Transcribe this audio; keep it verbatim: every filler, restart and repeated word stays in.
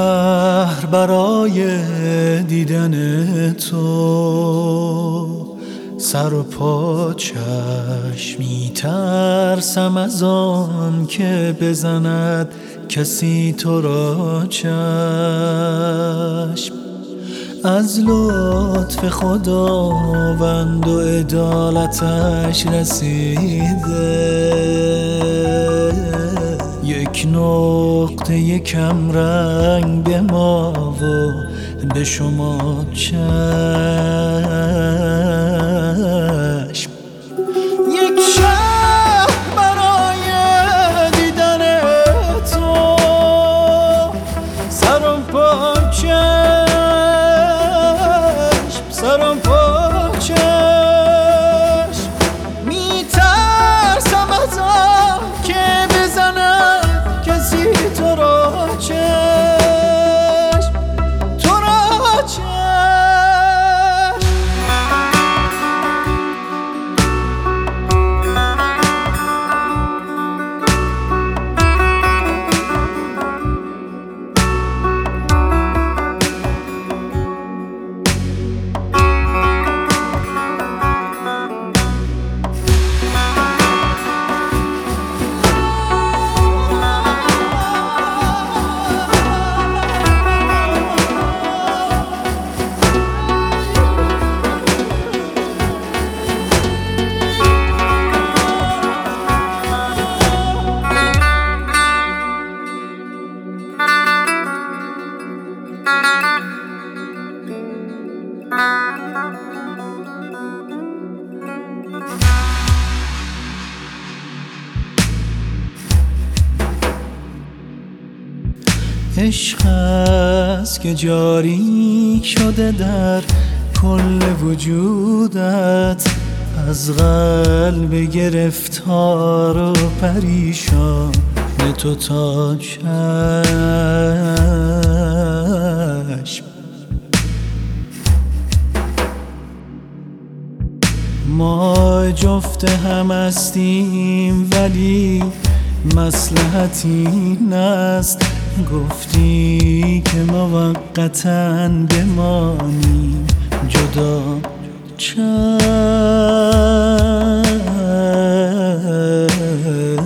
شهر برای دیدن تو سر و پا چشم میترسم از آن که بزند کسی تو را چشم. از لطف خداوند و عدالتش رسیده یک نقطه کم رنگ به ما و به شما چشم. یک شهر برای دیدن تو سرم پا چشم، سرم پا چشم. میترسم از آن که بزند کسی تو را چشم، تو را چشم. عشق است که جاری شده در کل وجودت، از قلب گرفتار و پریشان تو تا چشم. ما جفت هم هستیم ولی مصلحت این است گفتی که موقتاً بمانیم جدا چشم.